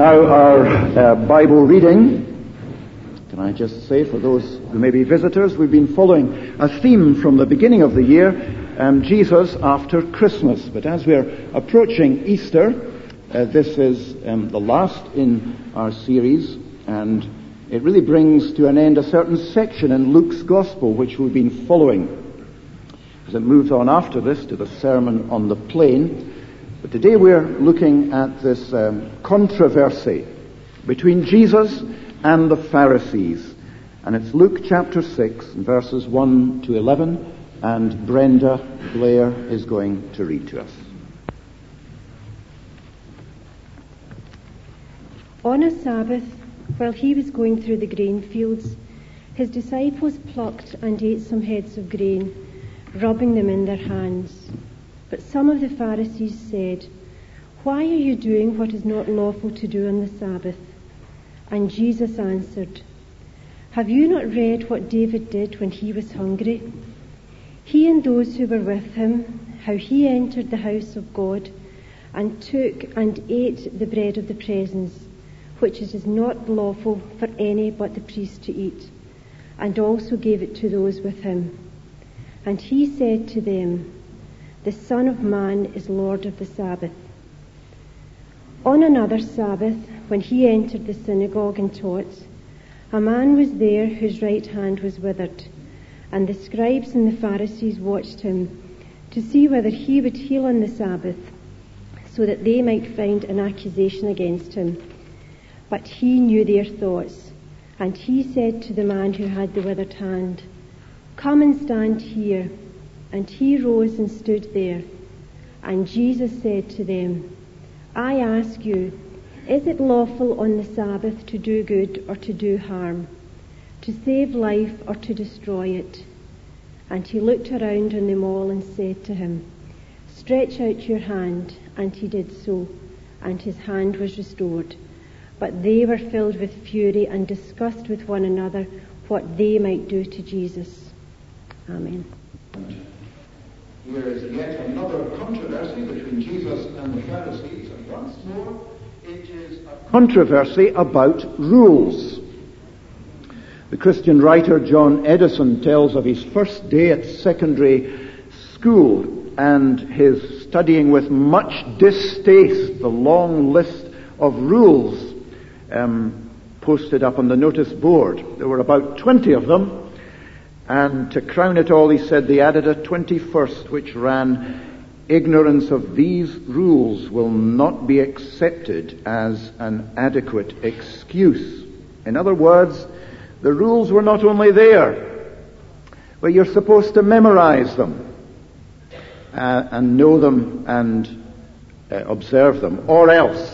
Now our Bible reading. Can I just say, for those who may be visitors, we've been following a theme from the beginning of the year, Jesus after Christmas. But as we're approaching Easter, this is the last in our series, and it really brings to an end a certain section in Luke's Gospel which we've been following, as it moves on after this to the Sermon on the Plain. But today we're looking at this controversy between Jesus and the Pharisees. And it's Luke chapter 6, verses 1 to 11, and Brenda Blair is going to read to us. On a Sabbath, while he was going through the grain fields, his disciples plucked and ate some heads of grain, rubbing them in their hands. But some of the Pharisees said, "Why are you doing what is not lawful to do on the Sabbath?" And Jesus answered, "Have you not read what David did when he was hungry? He and those who were with him, how he entered the house of God and took and ate the bread of the presence, which it is not lawful for any but the priest to eat, and also gave it to those with him. And he said to them, 'The Son of Man is Lord of the Sabbath.' On another Sabbath, when he entered the synagogue and taught, a man was there whose right hand was withered, and the scribes and the Pharisees watched him to see whether he would heal on the Sabbath, so that they might find an accusation against him. But he knew their thoughts, and he said to the man who had the withered hand, 'Come and stand here.' And he rose and stood there. And Jesus said to them, 'I ask you, is it lawful on the Sabbath to do good or to do harm, to save life or to destroy it?' And he looked around on them all and said to him, 'Stretch out your hand.' And he did so, and his hand was restored. But they were filled with fury and discussed with one another what they might do to Jesus." Amen. Here is yet another controversy between Jesus and the Pharisees, and once more it is a controversy about rules. The Christian writer John Edison tells of his first day at secondary school and his studying with much distaste the long list of rules posted up on the notice board. There were about 20 of them. And to crown it all, he said they added a 21st, which ran, "Ignorance of these rules will not be accepted as an adequate excuse." In other words, the rules were not only there, but you're supposed to memorize them and know them and observe them, or else.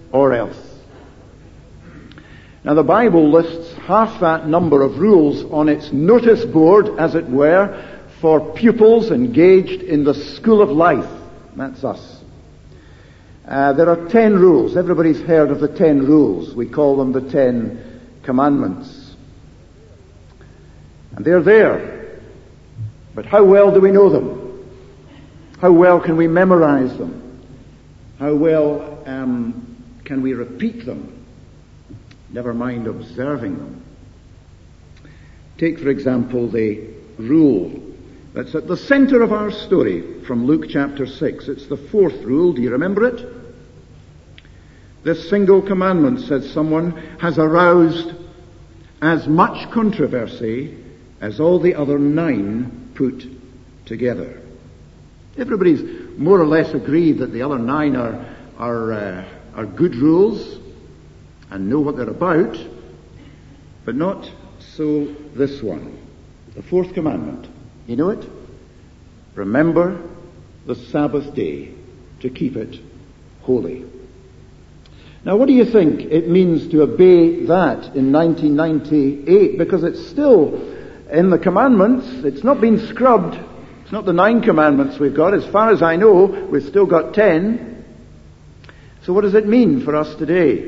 Now the Bible lists half that number of rules on its notice board, as it were, for pupils engaged in the school of life. That's us. There are 10 rules. Everybody's heard of the 10 rules. We call them the 10 Commandments. And they're there. But how well do we know them? How well can we memorize them? How well can we repeat them? Never mind observing them. Take, for example, the rule that's at the center of our story from Luke chapter 6. It's the 4th rule. Do you remember it? This single commandment, said someone, has aroused as much controversy as all the other 9 put together. Everybody's more or less agreed that the other 9 are good rules and know what they're about, but not so this one. The 4th commandment. You know it? Remember the Sabbath day to keep it holy. Now what do you think it means to obey that in 1998? Because it's still in the commandments. It's not been scrubbed. It's not the 9 commandments we've got. As far as I know, we've still got 10. So what does it mean for us today?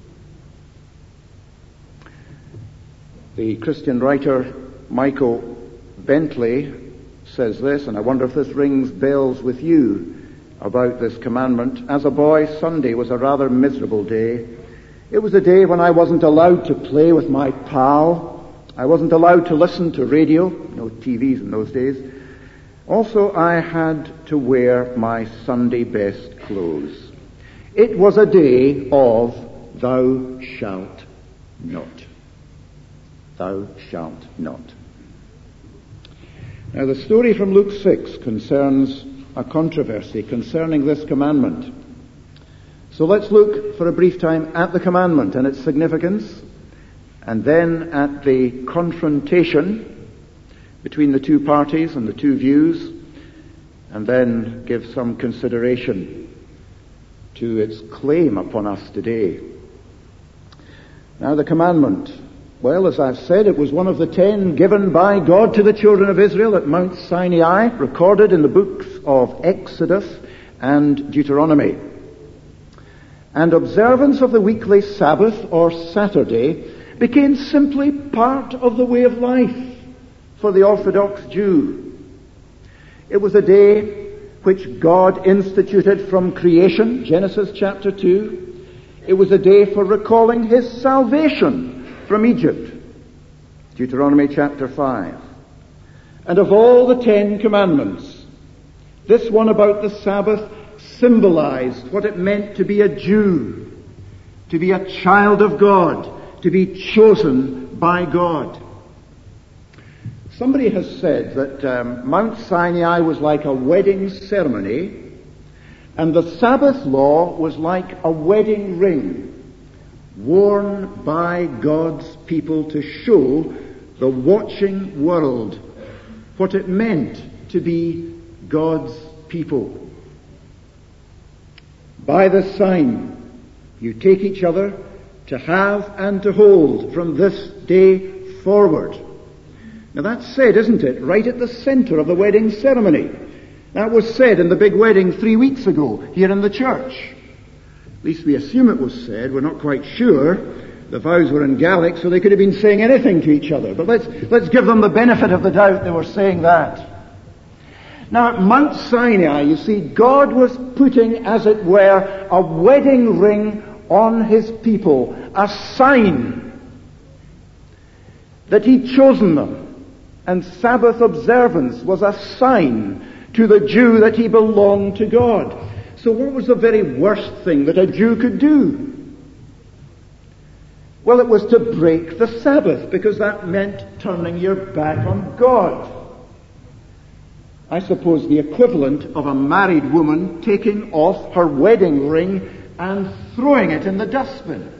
The Christian writer Michael Bentley says this, and I wonder if this rings bells with you about this commandment. As a boy, Sunday was a rather miserable day. It was a day when I wasn't allowed to play with my pal. I wasn't allowed to listen to radio. No TVs in those days. Also, I had to wear my Sunday best clothes. It was a day of thou shalt not. Thou shalt not. Now, the story from Luke 6 concerns a controversy concerning this commandment. So let's look for a brief time at the commandment and its significance, and then at the confrontation between the two parties and the two views, and then give some consideration to its claim upon us today. Now, the commandment. Well, as I've said, it was one of the 10 given by God to the children of Israel at Mount Sinai, recorded in the books of Exodus and Deuteronomy. And observance of the weekly Sabbath or Saturday became simply part of the way of life for the Orthodox Jew. It was a day which God instituted from creation, Genesis chapter 2. It was a day for recalling His salvation from Egypt, Deuteronomy chapter 5. And of all the 10 commandments, this one about the Sabbath symbolized what it meant to be a Jew, to be a child of God, to be chosen by God. Somebody has said that Mount Sinai was like a wedding ceremony, and the Sabbath law was like a wedding ring worn by God's people to show the watching world what it meant to be God's people. By this sign, you take each other to have and to hold from this day forward. Now that's said, isn't it? Right at the center of the wedding ceremony. That was said in the big wedding 3 weeks ago here in the church. At least we assume it was said. We're not quite sure. The vows were in Gaelic, so they could have been saying anything to each other. But let's give them the benefit of the doubt they were saying that. Now at Mount Sinai, you see, God was putting, as it were, a wedding ring on His people, a sign that He'd chosen them. And Sabbath observance was a sign to the Jew that he belonged to God. So what was the very worst thing that a Jew could do? Well, it was to break the Sabbath, because that meant turning your back on God. I suppose the equivalent of a married woman taking off her wedding ring and throwing it in the dustbin.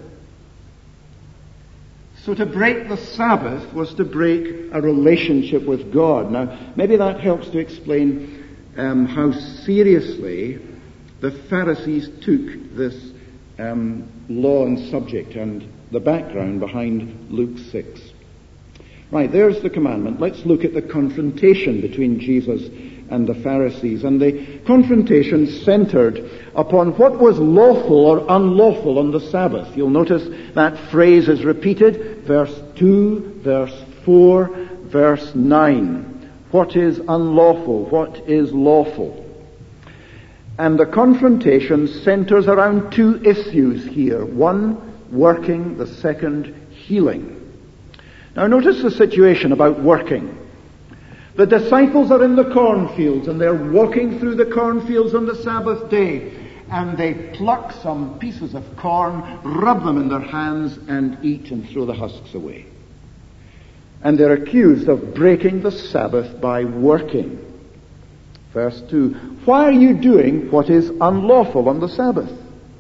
So to break the Sabbath was to break a relationship with God. Now, maybe that helps to explain how seriously the Pharisees took this law and subject and the background behind Luke 6. Right, there's the commandment. Let's look at the confrontation between Jesus and the Pharisees. And the confrontation centered upon what was lawful or unlawful on the Sabbath. You'll notice that phrase is repeated, verse 2, verse 4, verse 9. What is unlawful? What is lawful? And the confrontation centers around 2 issues here. One, working. The second, healing. Now notice the situation about working. The disciples are in the cornfields, and they're walking through the cornfields on the Sabbath day, and they pluck some pieces of corn, rub them in their hands, and eat and throw the husks away. And they're accused of breaking the Sabbath by working. Verse 2, why are you doing what is unlawful on the Sabbath?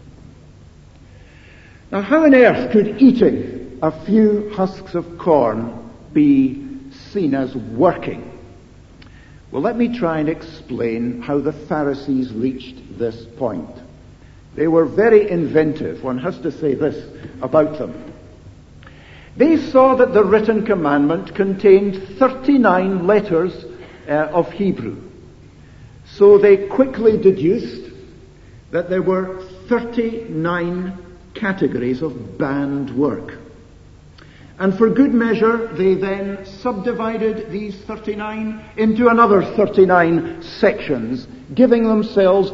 Now, how on earth could eating a few husks of corn be seen as working? Well, let me try and explain how the Pharisees reached this point. They were very inventive. One has to say this about them. They saw that the written commandment contained 39 letters of Hebrew. So they quickly deduced that there were 39 categories of banned work. And for good measure, they then subdivided these 39 into another 39 sections giving themselves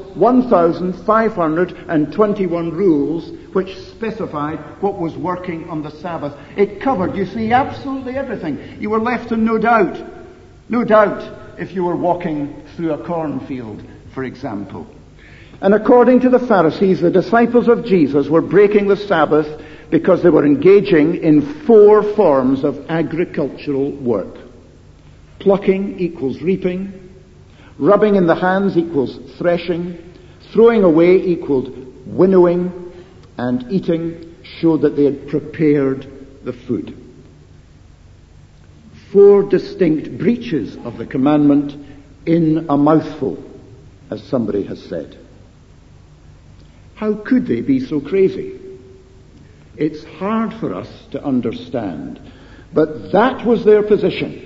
1,521 rules which specified what was working on the Sabbath. It covered, you see, absolutely everything. You were left in no doubt. No doubt if you were walking through a cornfield, for example. And according to the Pharisees, the disciples of Jesus were breaking the Sabbath because they were engaging in 4 forms of agricultural work. Plucking equals reaping. Rubbing in the hands equals threshing. Throwing away equaled winnowing. And eating showed that they had prepared the food. 4 distinct breaches of the commandment in a mouthful, as somebody has said. How could they be so crazy? It's hard for us to understand, but that was their position.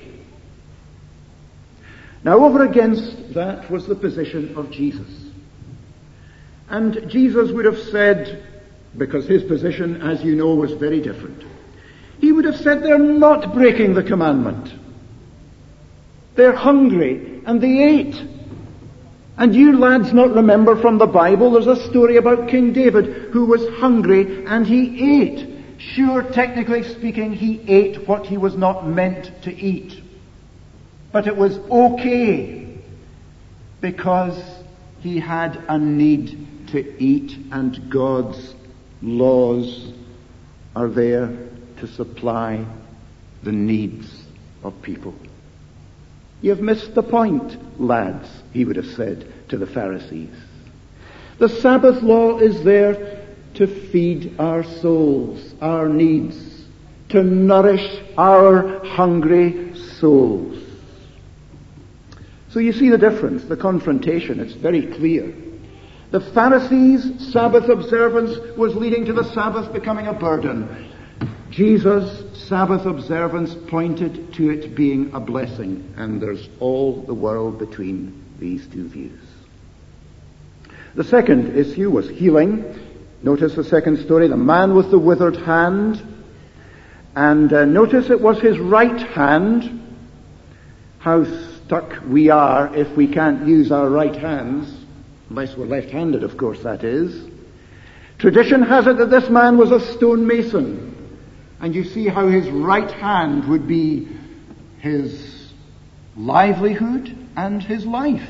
Now, over against that was the position of Jesus. And Jesus would have said, because his position, as you know, was very different, he would have said they're not breaking the commandment. They're hungry, and they ate. And you lads not remember from the Bible, there's a story about King David who was hungry and he ate. Sure, technically speaking, he ate what he was not meant to eat. But it was okay because he had a need to eat, and God's laws are there to supply the needs of people. You've missed the point, lads, he would have said to the Pharisees. The Sabbath law is there to feed our souls, our needs, to nourish our hungry souls. So you see the difference, the confrontation, it's very clear. The Pharisees' Sabbath observance was leading to the Sabbath becoming a burden. Jesus' Sabbath observance pointed to it being a blessing, and there's all the world between these two views. The second issue was healing. Notice the second story, the man with the withered hand. And notice it was his right hand. How stuck we are if we can't use our right hands, unless we're left-handed, of course, that is. Tradition has it that this man was a stonemason. And you see how his right hand would be his livelihood and his life.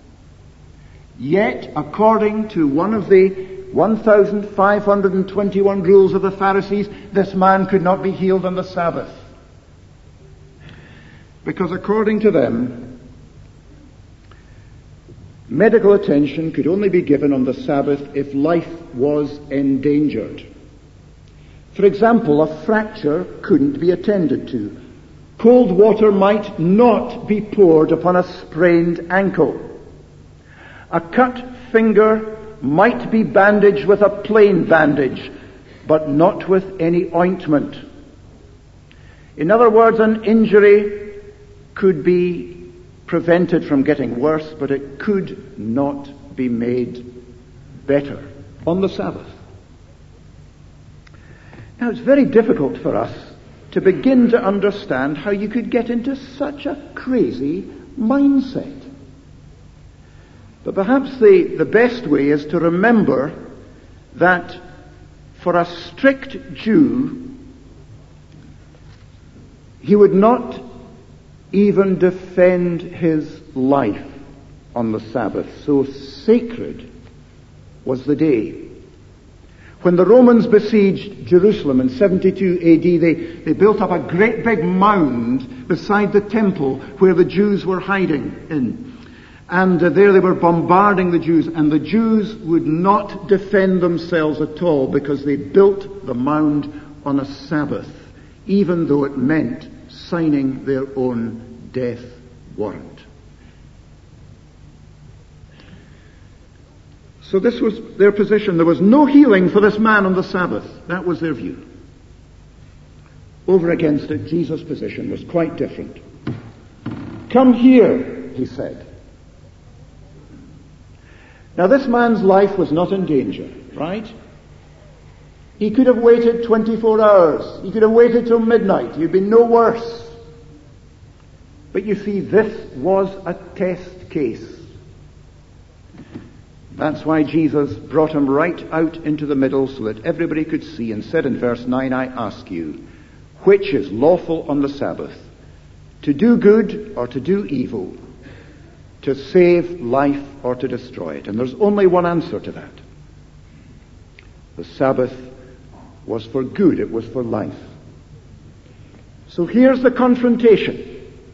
Yet, according to one of the 1,521 rules of the Pharisees, this man could not be healed on the Sabbath. Because according to them, medical attention could only be given on the Sabbath if life was endangered. For example, a fracture couldn't be attended to. Cold water might not be poured upon a sprained ankle. A cut finger might be bandaged with a plain bandage, but not with any ointment. In other words, an injury could be prevented from getting worse, but it could not be made better on the Sabbath. Now, it's very difficult for us to begin to understand how you could get into such a crazy mindset. But perhaps the best way is to remember that for a strict Jew, he would not even defend his life on the Sabbath. So sacred was the day. When the Romans besieged Jerusalem in 72 AD, they built up a great big mound beside the temple where the Jews were hiding in. And there they were bombarding the Jews, and the Jews would not defend themselves at all because they built the mound on a Sabbath, even though it meant signing their own death warrant. So this was their position. There was no healing for this man on the Sabbath. That was their view. Over against it, Jesus' position was quite different. Come here, he said. Now this man's life was not in danger, right? He could have waited 24 hours. He could have waited till midnight. He'd been no worse. But you see, this was a test case. That's why Jesus brought him right out into the middle so that everybody could see, and said in verse 9, I ask you, which is lawful on the Sabbath, to do good or to do evil, to save life or to destroy it? And there's only one answer to that. The Sabbath was for good, it was for life. So here's the confrontation.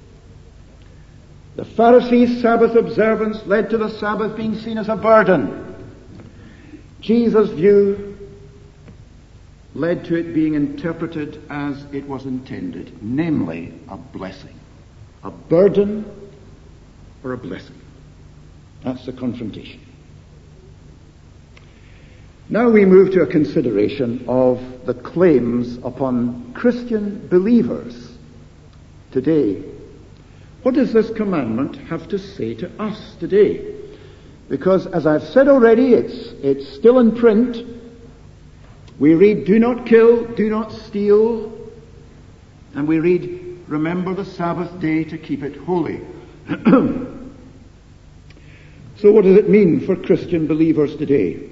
The Pharisees' Sabbath observance led to the Sabbath being seen as a burden. Jesus' view led to it being interpreted as it was intended, namely a blessing. A burden or a blessing. That's the confrontation. Now we move to a consideration of the claims upon Christian believers today. What does this commandment have to say to us today? Because, as I've said already, it's still in print. We read, do not kill, do not steal. And we read, remember the Sabbath day to keep it holy. So what does it mean for Christian believers today?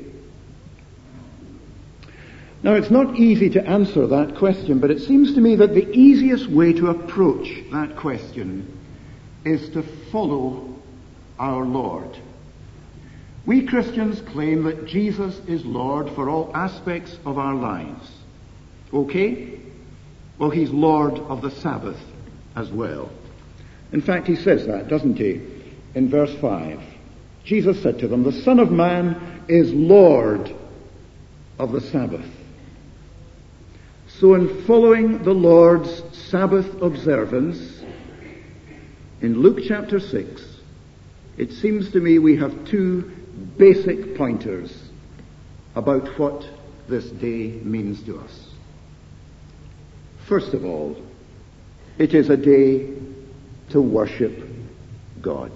Now, it's not easy to answer that question, but it seems to me that the easiest way to approach that question is to follow our Lord. We Christians claim that Jesus is Lord for all aspects of our lives. Okay? Well, he's Lord of the Sabbath as well. In fact, he says that, doesn't he? In verse 5. Jesus said to them, the Son of Man is Lord of the Sabbath. So in following the Lord's Sabbath observance, in Luke chapter 6, it seems to me we have two basic pointers about what this day means to us. First of all, it is a day to worship God.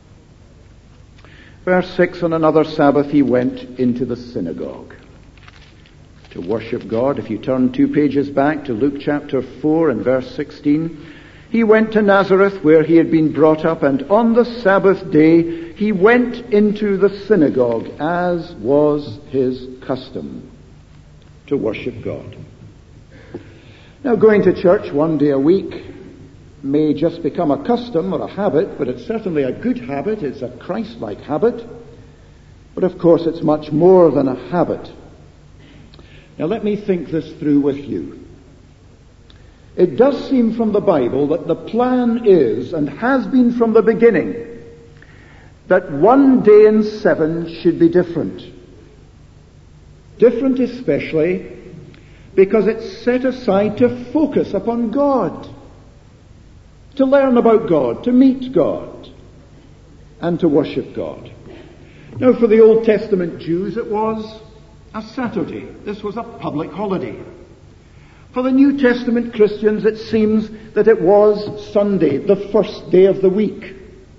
Verse 6, on another Sabbath he went into the synagogue to worship God. If you turn 2 pages back to Luke chapter 4 and verse 16, he went to Nazareth where he had been brought up, and on the Sabbath day he went into the synagogue as was his custom to worship God. Now, going to church one day a week may just become a custom or a habit, but it's certainly a good habit. It's a Christ-like habit. But of course it's much more than a habit. Now let me think this through with you. It does seem from the Bible that the plan is, and has been from the beginning, that one day in 7 should be different. Different especially because it's set aside to focus upon God, to learn about God, to meet God, and to worship God. Now, for the Old Testament Jews, it was a Saturday. This was a public holiday. For the New Testament Christians, it seems that it was Sunday, the first day of the week.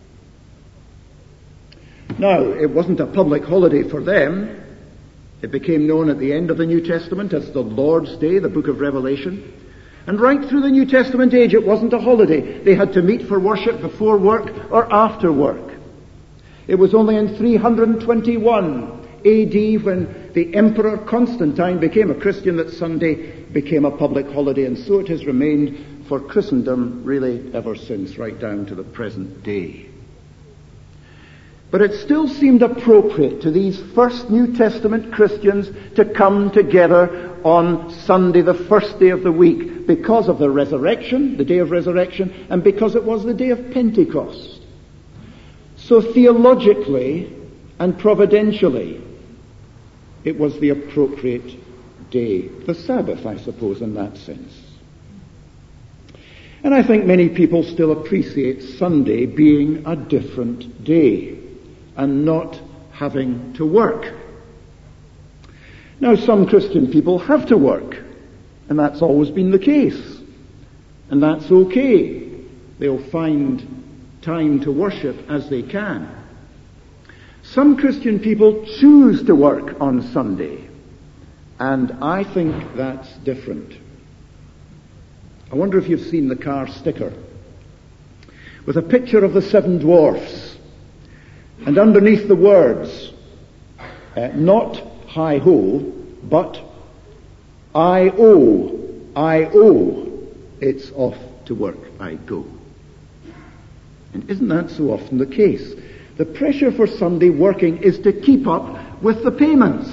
Now, it wasn't a public holiday for them. It became known at the end of the New Testament as the Lord's Day, the book of Revelation. And right through the New Testament age, it wasn't a holiday. They had to meet for worship before work or after work. It was only in 321 AD when the Emperor Constantine became a Christian that Sunday became a public holiday, and so it has remained for Christendom really ever since, right down to the present day. But it still seemed appropriate to these first New Testament Christians to come together on Sunday, the first day of the week, because of the resurrection, the day of resurrection, and because it was the day of Pentecost. So theologically and providentially, it was the appropriate day, the Sabbath, I suppose, in that sense. And I think many people still appreciate Sunday being a different day and not having to work. Now, some Christian people have to work, and that's always been the case. And that's okay. They'll find time to worship as they can. Some Christian people choose to work on Sunday, and I think that's different. I wonder if you've seen the car sticker with a picture of the 7 dwarfs, and underneath the words, Not hi-ho, but I-O. It's off to work I go. And isn't that so often the case? The pressure for Sunday working is to keep up with the payments.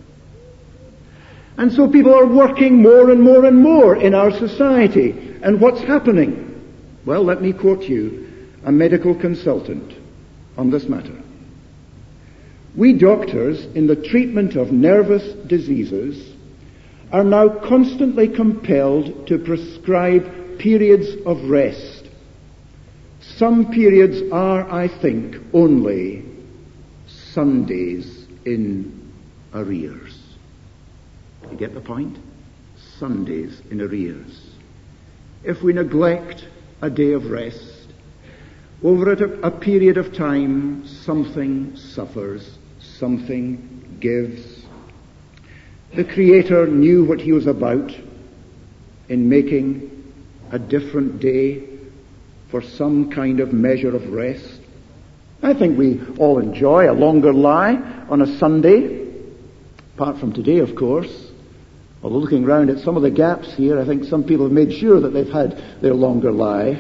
And so people are working more and more and more in our society. And what's happening? Well, let me quote you a medical consultant on this matter. We doctors, in the treatment of nervous diseases, are now constantly compelled to prescribe periods of rest. Some periods are, I think, only Sundays in arrears. You get the point? Sundays in arrears. If we neglect a day of rest, over a period of time, something suffers, something gives. The Creator knew what He was about in making a different day for some kind of measure of rest. I think we all enjoy a longer lie on a Sunday, apart from today, of course. Although looking round at some of the gaps here, I think some people have made sure that they've had their longer lie.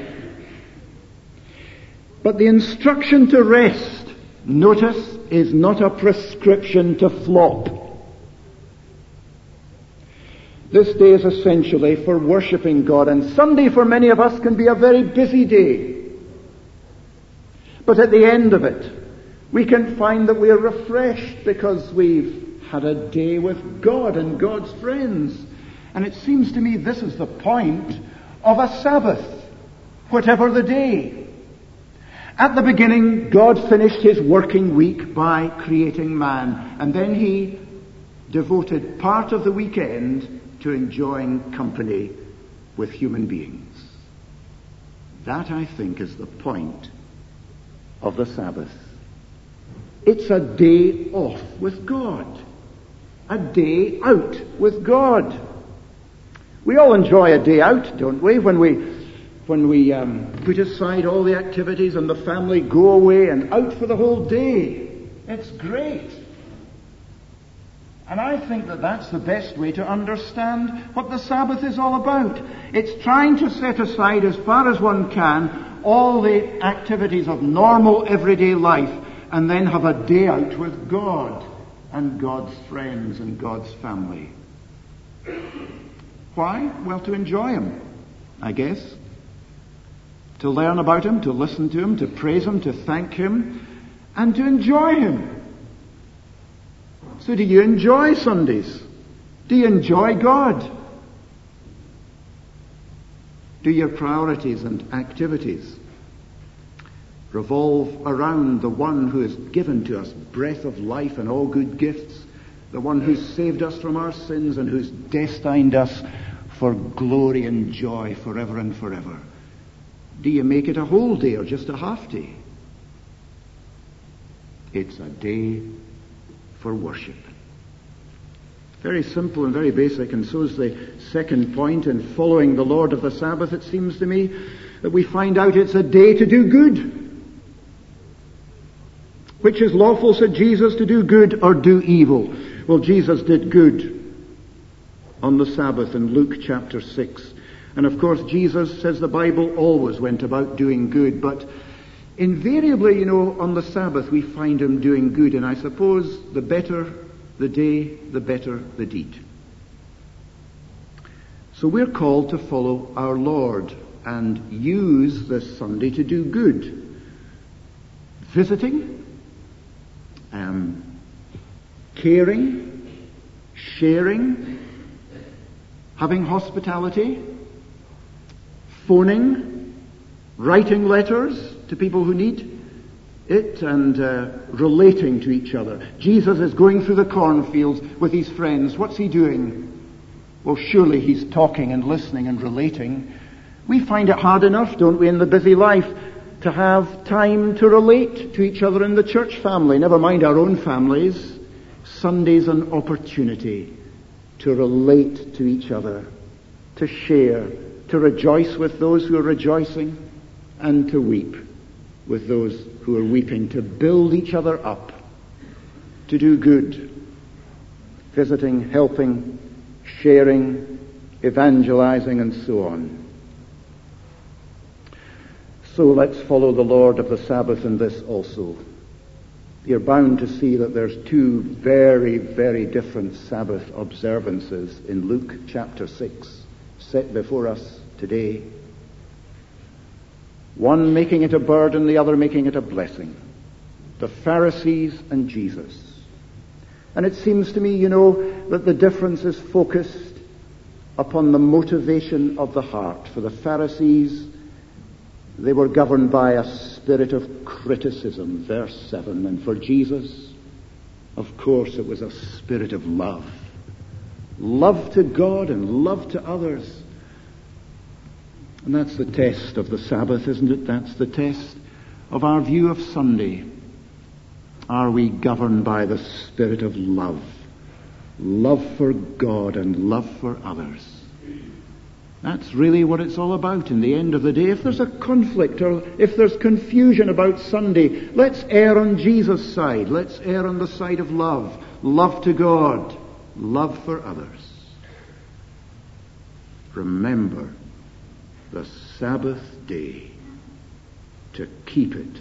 But the instruction to rest, notice, is not a prescription to flop. This day is essentially for worshipping God, and Sunday for many of us can be a very busy day. But at the end of it, we can find that we are refreshed because we've had a day with God and God's friends. And it seems to me this is the point of a Sabbath, whatever the day. At the beginning, God finished His working week by creating man, and then He devoted part of the weekend to enjoying company with human beings. That, I think, is the point of the Sabbath. It's a day off with God. A day out with God. We all enjoy a day out, don't we? When we put aside all the activities and the family go away and out for the whole day. It's great. And I think that that's the best way to understand what the Sabbath is all about. It's trying to set aside as far as one can all the activities of normal everyday life and then have a day out with God and God's friends and God's family. Why? Well, to enjoy Him, I guess. To learn about Him, to listen to Him, to praise Him, to thank Him, and to enjoy Him. So do you enjoy Sundays? Do you enjoy God? Do your priorities and activities revolve around the one who has given to us breath of life and all good gifts, the one who's saved us from our sins and who's destined us for glory and joy forever and forever? Do you make it a whole day or just a half day? It's a day for worship. Very simple and very basic, and so is the second point in following the Lord of the Sabbath. It seems to me that we find out it's a day to do good. Which is lawful, said Jesus, to do good or do evil? Well, Jesus did good on the Sabbath in Luke chapter 6. And of course, Jesus, says the Bible, always went about doing good. But invariably, on the Sabbath we find Him doing good. And I suppose the better the day, the better the deed. So we're called to follow our Lord and use this Sunday to do good. Visiting, caring, sharing, having hospitality, phoning, writing letters to people who need it, and relating to each other. Jesus is going through the cornfields with His friends. What's He doing? Well, surely He's talking and listening and relating. We find it hard enough, don't we, in the busy life, to have time to relate to each other in the church family, never mind our own families. Sunday's an opportunity to relate to each other, to share, to rejoice with those who are rejoicing, and to weep with those who are weeping, to build each other up. to do good, visiting, helping, sharing, evangelizing, and so on. So let's follow the Lord of the Sabbath in this also. You're bound to see that there's two very, very different Sabbath observances in Luke chapter 6 set before us today. One making it a burden, the other making it a blessing. The Pharisees and Jesus. And it seems to me, that the difference is focused upon the motivation of the heart. For the Pharisees, they were governed by a spirit of criticism, verse 7. And for Jesus, of course, it was a spirit of love. Love to God and love to others. And that's the test of the Sabbath, isn't it? That's the test of our view of Sunday. Are we governed by the spirit of love? Love for God and love for others. That's really what it's all about in the end of the day. If there's a conflict or if there's confusion about Sunday, let's err on Jesus' side. Let's err on the side of love. Love to God. Love for others. Remember the Sabbath day to keep it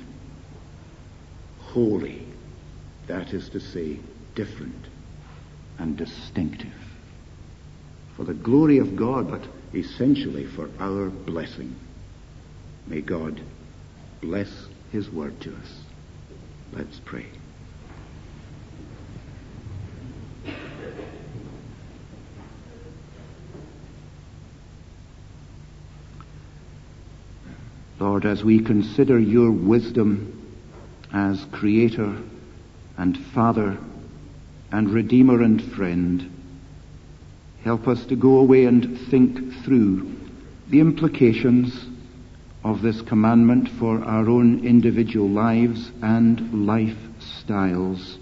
holy. That is to say, different and distinctive. For the glory of God, but essentially for our blessing. May God bless His word to us. Let's pray. Lord, as we consider your wisdom as Creator and Father and Redeemer and Friend, help us to go away and think through the implications of this commandment for our own individual lives and lifestyles.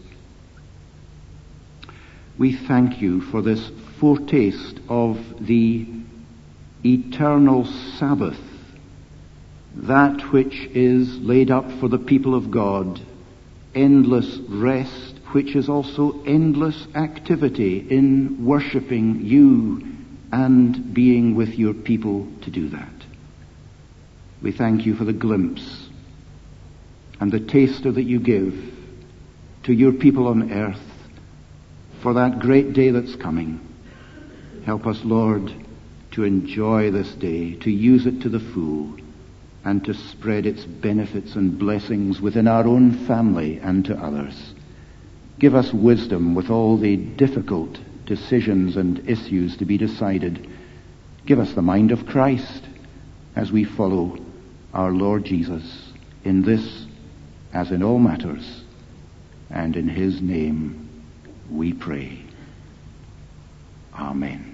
We thank you for this foretaste of the eternal Sabbath, that which is laid up for the people of God, endless rest, which is also endless activity in worshipping you and being with your people to do that. We thank you for the glimpse and the taster that you give to your people on earth for that great day that's coming. Help us, Lord, to enjoy this day, to use it to the full, and to spread its benefits and blessings within our own family and to others. Give us wisdom with all the difficult decisions and issues to be decided. Give us the mind of Christ as we follow our Lord Jesus in this as in all matters. And in his name we pray. Amen.